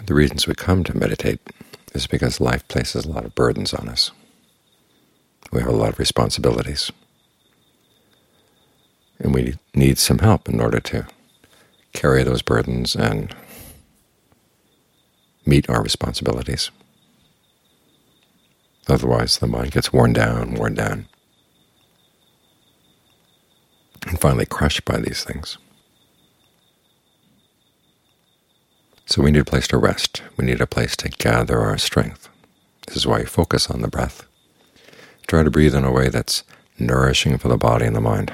the reasons we come to meditate is because life places a lot of burdens on us. We have a lot of responsibilities, and we need some help in order to carry those burdens and meet our responsibilities. Otherwise, the mind gets worn down, and finally crushed by these things. So we need a place to rest. We need a place to gather our strength. This is why you focus on the breath. Try to breathe in a way that's nourishing for the body and the mind.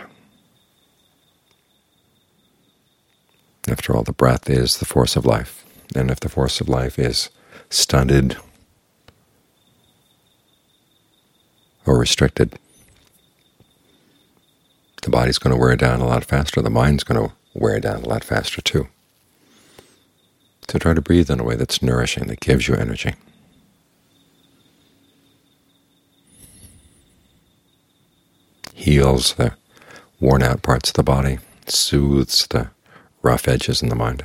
After all, the breath is the force of life. And if the force of life is stunted or restricted, the body's going to wear down a lot faster. The mind's going to wear down a lot faster too. So try to breathe in a way that's nourishing, that gives you energy. Heals the worn-out parts of the body, soothes the rough edges in the mind.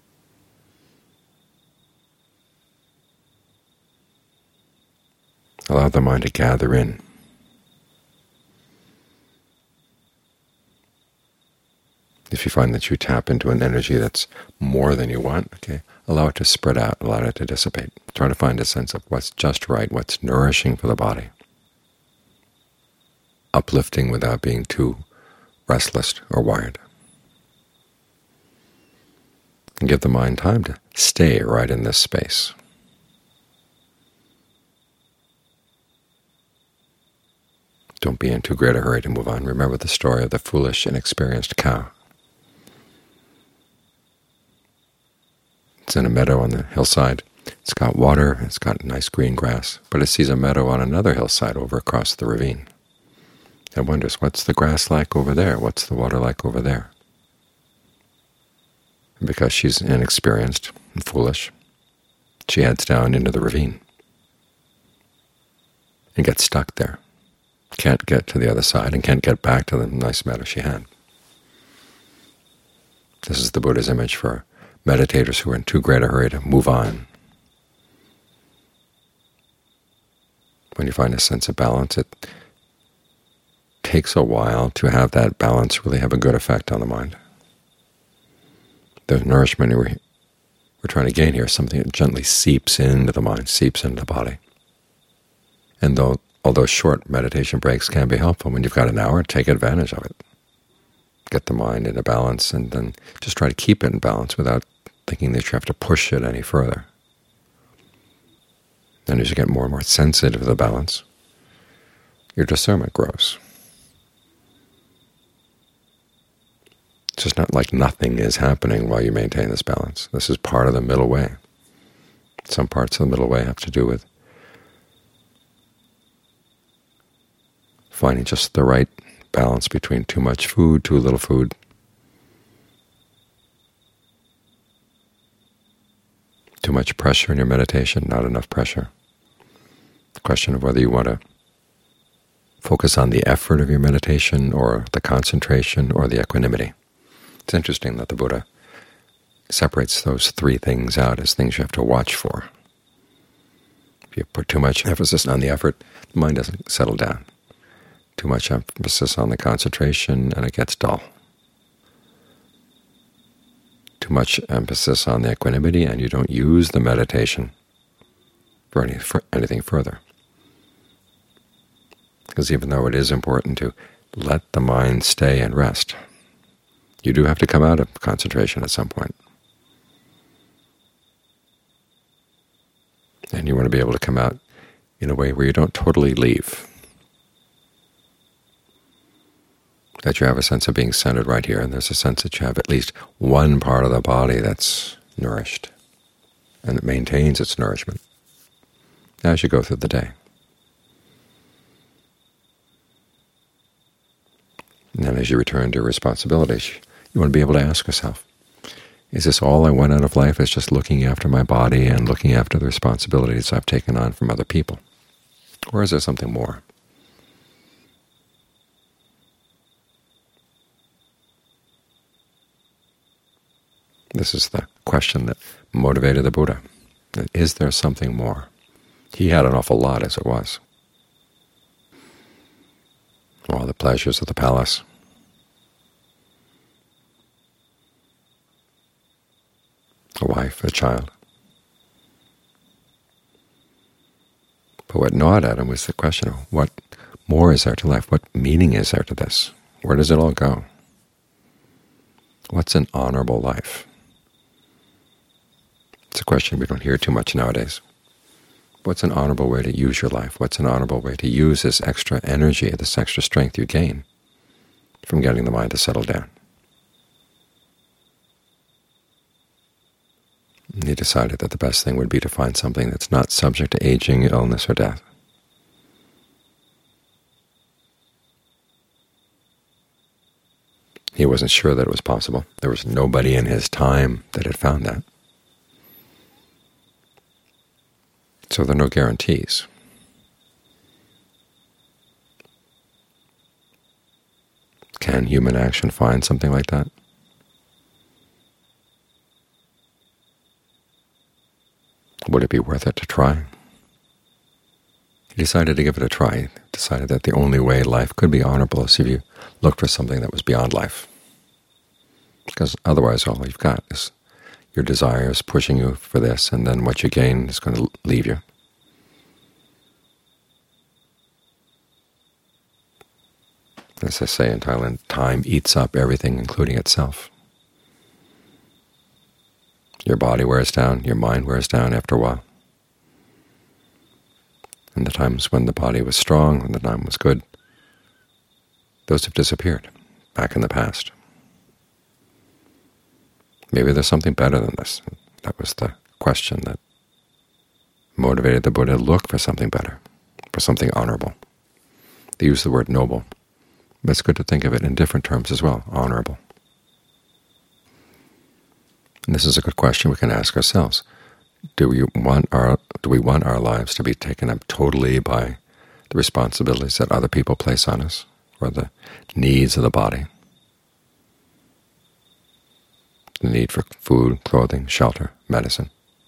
Allow the mind to gather in. If you find that you tap into an energy that's more than you want, allow it to spread out, allow it to dissipate. Try to find a sense of what's just right, what's nourishing for the body, uplifting without being too restless or wired. And give the mind time to stay right in this space. Don't be in too great a hurry to move on. Remember the story of the foolish, inexperienced cow. It's in a meadow on the hillside. It's got water, it's got nice green grass, but it sees a meadow on another hillside over across the ravine. It wonders, what's the grass like over there? What's the water like over there? And because she's inexperienced and foolish, she heads down into the ravine and gets stuck there. Can't get to the other side and can't get back to the nice meadow she had. This is the Buddha's image for meditators who are in too great a hurry to move on. When you find a sense of balance, it takes a while to have that balance really have a good effect on the mind. The nourishment we're trying to gain here is something that gently seeps into the mind, seeps into the body. And although short meditation breaks can be helpful, when you've got an hour, take advantage of it. Get the mind into balance, and then just try to keep it in balance without thinking that you have to push it any further. And as you get more and more sensitive to the balance, your discernment grows. It's just not like nothing is happening while you maintain this balance. This is part of the middle way. Some parts of the middle way have to do with finding just the right balance between too much food, too little food, too much pressure in your meditation, not enough pressure. The question of whether you want to focus on the effort of your meditation or the concentration or the equanimity. It's interesting that the Buddha separates those three things out as things you have to watch for. If you put too much emphasis on the effort, the mind doesn't settle down. Too much emphasis on the concentration, and it gets dull. Too much emphasis on the equanimity, and you don't use the meditation for anything further. Because even though it is important to let the mind stay and rest, you do have to come out of concentration at some point. And you want to be able to come out in a way where you don't totally leave, that you have a sense of being centered right here, and there's a sense that you have at least one part of the body that's nourished, and it maintains its nourishment as you go through the day. And then as you return to responsibilities, you want to be able to ask yourself, is this all I want out of life, is just looking after my body and looking after the responsibilities I've taken on from other people? Or is there something more? This is the question that motivated the Buddha. Is there something more? He had an awful lot as it was. All the pleasures of the palace, a wife, a child. But what gnawed at him was the question of what more is there to life? What meaning is there to this? Where does it all go? What's an honorable life? It's a question we don't hear too much nowadays. What's an honorable way to use your life? What's an honorable way to use this extra energy, this extra strength you gain from getting the mind to settle down? And he decided that the best thing would be to find something that's not subject to aging, illness, or death. He wasn't sure that it was possible. There was nobody in his time that had found that. So there are no guarantees. Can human action find something like that? Would it be worth it to try? He decided to give it a try. He decided that the only way life could be honorable is if you looked for something that was beyond life. Because otherwise all you've got is your desires pushing you for this, and then what you gain is going to leave you. As I say in Thailand, time eats up everything, including itself. Your body wears down, your mind wears down after a while. And the times when the body was strong, when the time was good, those have disappeared back in the past. Maybe there's something better than this. That was the question that motivated the Buddha to look for something better, for something honorable. They use the word noble, but it's good to think of it in different terms as well, honorable. And this is a good question we can ask ourselves. Do we want our lives to be taken up totally by the responsibilities that other people place on us, or the needs of the body? The need for food, clothing, shelter, medicine?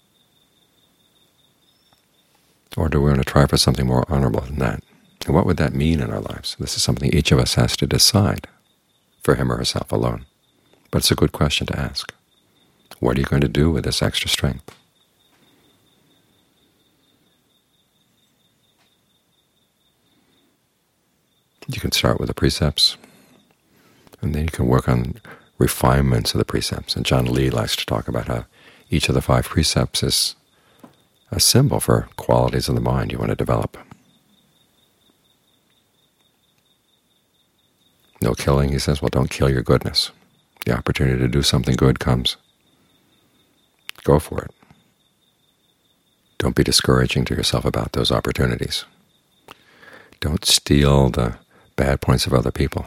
Or do we want to try for something more honorable than that? And what would that mean in our lives? This is something each of us has to decide for him or herself alone. But it's a good question to ask. What are you going to do with this extra strength? You can start with the precepts, and then you can work on refinements of the precepts. And John Lee likes to talk about how each of the 5 precepts is a symbol for qualities of the mind you want to develop. No killing, he says. Well, don't kill your goodness. The opportunity to do something good comes. Go for it. Don't be discouraging to yourself about those opportunities. Don't steal the bad points of other people.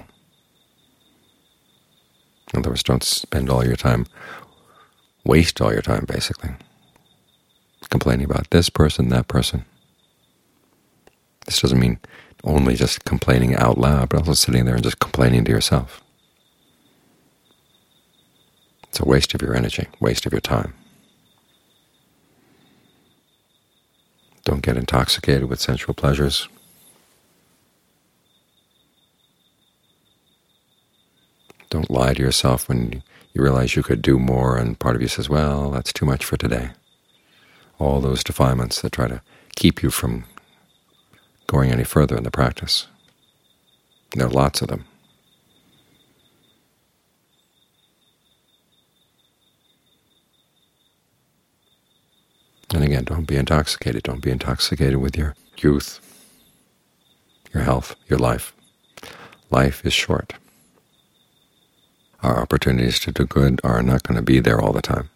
In other words, don't spend all your time, waste all your time, basically, complaining about this person, that person. This doesn't mean only just complaining out loud, but also sitting there and just complaining to yourself. It's a waste of your energy, waste of your time. Don't get intoxicated with sensual pleasures. Don't lie to yourself when you realize you could do more, and part of you says, well, that's too much for today. All those defilements that try to keep you from going any further in the practice. There are lots of them. And again, don't be intoxicated. Don't be intoxicated with your youth, your health, your life. Life is short. Our opportunities to do good are not going to be there all the time.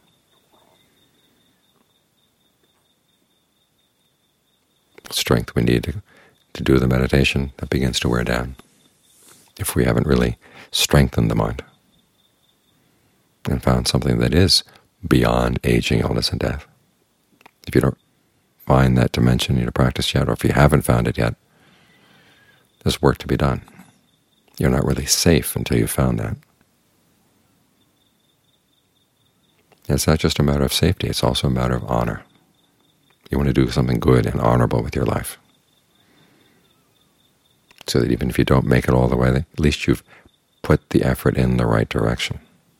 Strength we need to do the meditation that begins to wear down if we haven't really strengthened the mind and found something that is beyond aging, illness, and death. If you don't find that dimension in your practice yet, or if you haven't found it yet, there's work to be done. You're not really safe until you've found that. It's not just a matter of safety, it's also a matter of honor. You want to do something good and honorable with your life, so that even if you don't make it all the way, at least you've put the effort in the right direction.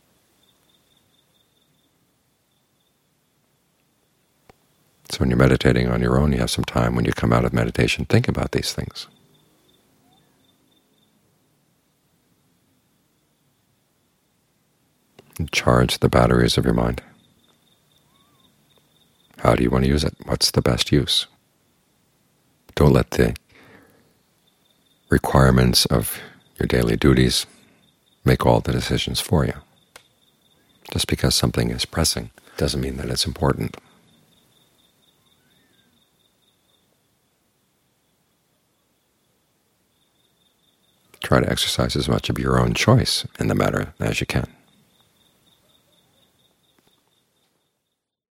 So when you're meditating on your own, you have some time when you come out of meditation, think about these things. And charge the batteries of your mind. How do you want to use it? What's the best use? Don't let the requirements of your daily duties make all the decisions for you. Just because something is pressing doesn't mean that it's important. Try to exercise as much of your own choice in the matter as you can.